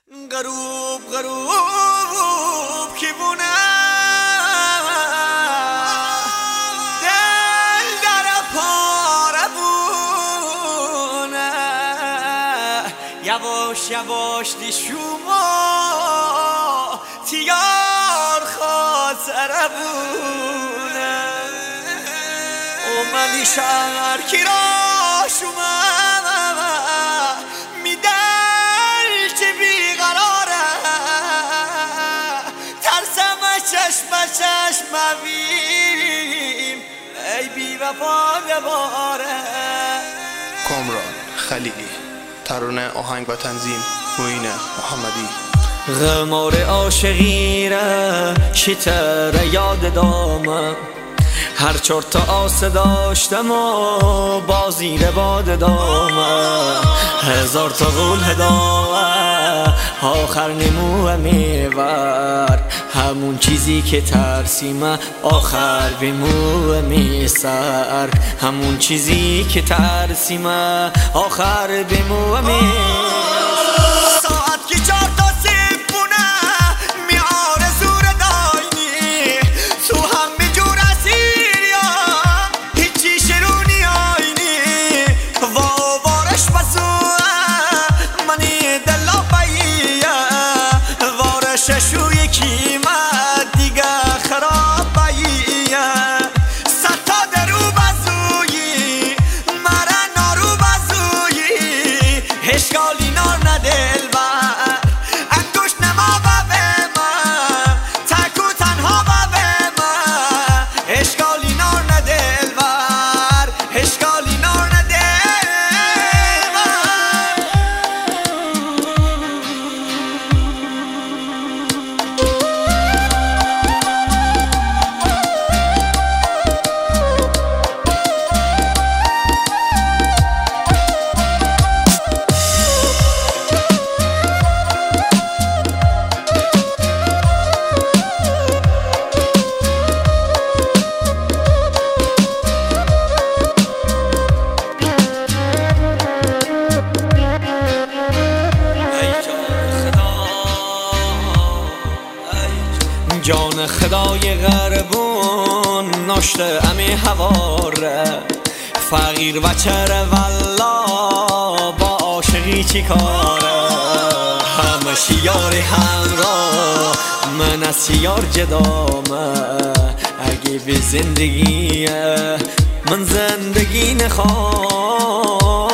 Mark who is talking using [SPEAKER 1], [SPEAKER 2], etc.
[SPEAKER 1] غروب غروب کیبونه دل در پاره بونه یواش یواش دی شما تیار خاطره بونه اومدی شهر کی را شما چشم ببین ای بی وفا بباره.
[SPEAKER 2] کامران خلیلی، ترانه آهنگ و تنظیم معین محمدی.
[SPEAKER 1] غمار عاشقی را شتر یاد دامم، هر چهار تا آسه داشتم و بازی رو باد دامم، هزار تا قول هدامه آخر نموه میور، همون چیزی که ترسیمه آخر به موه میسر، همون چیزی که ترسیمه آخر به موه میسر. ساعت که چهار تا سیفونه میاره زور داینی تو همه جور اسیر یا هیچی شرونی آینی وارش بزوه منی دلا باییه وارش شوی کیمت دیگه خراب باییه ستا درو بزویی مره نارو بزویی هشگالی نار ندل بر انگوش نما ببه من تکو تنها ببه من هشگالی نار ندل بر هشگالی نار ندل جان خدای غربون ناشته امی هواره فقیر و چره والله با عاشقی چی کاره همه شیاری همراه من از شیار جدامه اگه به زندگی من زندگی نخوام